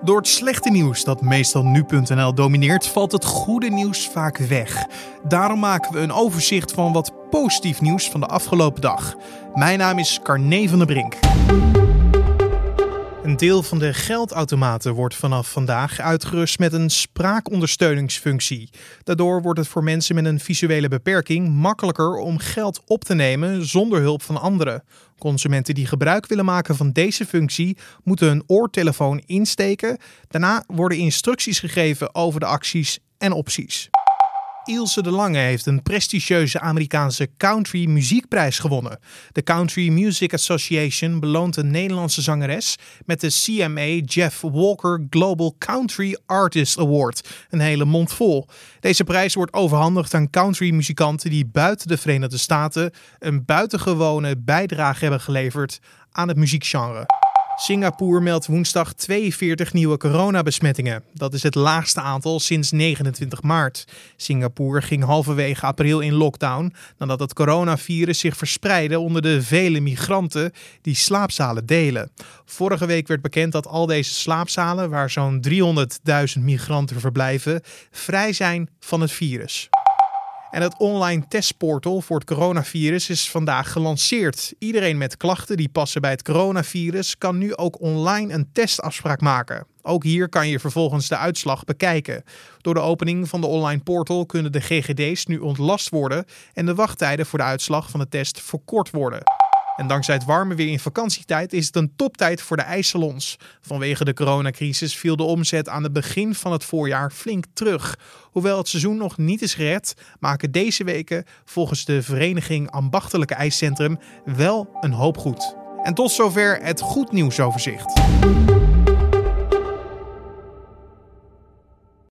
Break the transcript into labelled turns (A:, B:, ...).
A: Door het slechte nieuws dat meestal nu.nl domineert, valt het goede nieuws vaak weg. Daarom maken we een overzicht van wat positief nieuws van de afgelopen dag. Mijn naam is Carne van der Brink. Een deel van de geldautomaten wordt vanaf vandaag uitgerust met een spraakondersteuningsfunctie. Daardoor wordt het voor mensen met een visuele beperking makkelijker om geld op te nemen zonder hulp van anderen. Consumenten die gebruik willen maken van deze functie moeten hun oortelefoon insteken. Daarna worden instructies gegeven over de acties en opties. Ilse de Lange heeft een prestigieuze Amerikaanse country muziekprijs gewonnen. De Country Music Association beloont een Nederlandse zangeres met de CMA Jeff Walker Global Country Artist Award. Een hele mond vol. Deze prijs wordt overhandigd aan countrymuzikanten die buiten de Verenigde Staten een buitengewone bijdrage hebben geleverd aan het muziekgenre. Singapore meldt woensdag 42 nieuwe coronabesmettingen. Dat is het laagste aantal sinds 29 maart. Singapore ging halverwege april in lockdown nadat het coronavirus zich verspreidde onder de vele migranten die slaapzalen delen. Vorige week werd bekend dat al deze slaapzalen, waar zo'n 300.000 migranten verblijven, vrij zijn van het virus. En het online testportal voor het coronavirus is vandaag gelanceerd. Iedereen met klachten die passen bij het coronavirus kan nu ook online een testafspraak maken. Ook hier kan je vervolgens de uitslag bekijken. Door de opening van de online portal kunnen de GGD's nu ontlast worden en de wachttijden voor de uitslag van de test verkort worden. En dankzij het warme weer in vakantietijd is het een toptijd voor de ijssalons. Vanwege de coronacrisis viel de omzet aan het begin van het voorjaar flink terug. Hoewel het seizoen nog niet is gered, maken deze weken volgens de vereniging Ambachtelijke IJscentrum wel een hoop goed. En tot zover het goed nieuwsoverzicht.